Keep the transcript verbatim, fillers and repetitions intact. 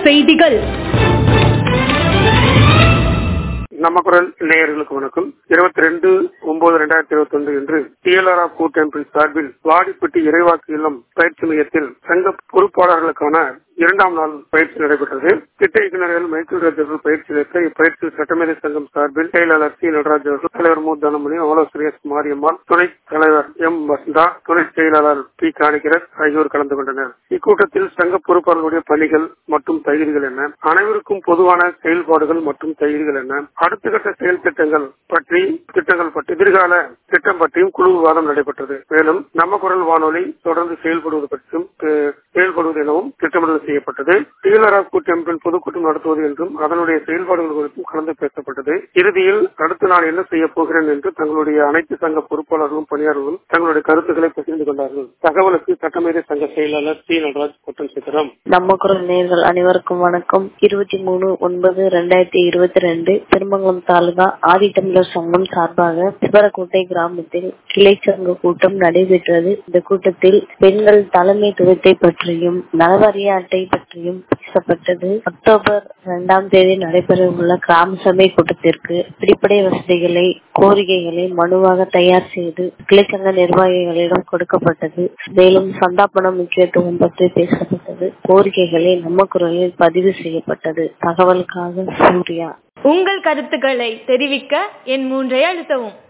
செய்திகள். நம்ம குரல் நேயர்களுக்கு வணக்கம். இருபத்தி ரெண்டு ஒன்பது இரண்டாயிரத்தி இருபத்தி ஒன்று இன்று டிஎல்ஆர் ஆஃப் கூ டெம்பிள் சார்பில் வாடிப்பட்டி இறைவாக்கு இல்லம் பயிற்சி மையத்தில் சங்க பொறுப்பாளர்களுக்கான இரண்டாம் நாள் பயிற்சி நடைபெற்றது. திட்ட இயக்குநர்கள் மைக்கேல் ராஜ் அவர்கள் பயிற்சி அளித்த இப்பயிற்சி சட்டமேதை சங்கம் சார்பில் செயலாளர் சி நடராஜ் அவர்கள், தலைவர் மு தனமணி, ஆலோசனை எஸ் மாரியம்மாள், துணைத் தலைவர் எம் வசந்தா, துணை செயலாளர் பி காணிக்கிறர் ஆகியோர் கலந்து கொண்டனர். இக்கூட்டத்தில் சங்க பொறுப்பாளர்களுடைய பணிகள் மற்றும் தகுதிகள் என்ன, அனைவருக்கும் பொதுவான செயல்பாடுகள் மற்றும் தகுதிகள் என்ன, அடுத்த கட்ட செயல் திட்டங்கள் பற்றி திட்டங்கள் பற்றி எதிர்கால திட்டம் பற்றியும் குழு விவாதம் நடைபெற்றது. மேலும் நம்ம குரல் வானொலி தொடர்ந்து செயல்படுவது பற்றியும் செயல்படுவது எனவும் திட்டமிடல் செய்யப்பட்டது. டிஎல்ஆர் ஆஃப் கூ டெம்பிள் பொதுக்கூட்டம் நடத்துவது என்றும் அதனுடைய செயல்பாடுகள் குறித்தும் கலந்து பேசப்பட்டது. இறுதியில் அடுத்து நான் என்ன செய்ய போகிறேன் என்று தங்களுடைய அனைத்து சங்க பொறுப்பாளர்களும் பணியாளர்களும் தங்களுடைய கருத்துக்களை பகிர்ந்து கொண்டார்கள். தகவலுக்கு சட்டமேதை சங்க செயலாளர் சி நடராஜ் கொட்டன் சித்திரம். நம்ம குரல் நேயர்கள் அனைவருக்கும் வணக்கம். இருபத்தி மூணு ஒன்பது இரண்டாயிரத்தி இருபத்தி ரெண்டு திருமங்கலம் தாலுகா ஆதித்தமிழர் சங்கம் சார்பாக சிவரக்கோட்டை கிராமத்தில் கிளை சங்க கூட்டம் நடைபெற்றது. இந்த கூட்டத்தில் பெண்கள் தலைமைத்துவத்தை பற்றியும் நலவாரிய அட்டை பற்றியும் பேசப்பட்டது. அக்டோபர் இரண்டாம் தேதி நடைபெற உள்ள கிராம சபை கூட்டத்திற்கு அடிப்படை வசதிகளை கோரிக்கைகளை மனுவாக தயார் செய்து கிளைச்சங்க நிர்வாகிகளிடம் கொடுக்கப்பட்டது. மேலும் சந்தாபனம் முக்கியத்துவம் பற்றி பேசப்பட்டது. கோரிக்கைகளை நம்ம குரலில் பதிவு செய்யப்பட்டது. தகவலுக்காக சூர்யா. உங்கள் கருத்துக்களை தெரிவிக்க என் மூன்றை அழுத்தவும்.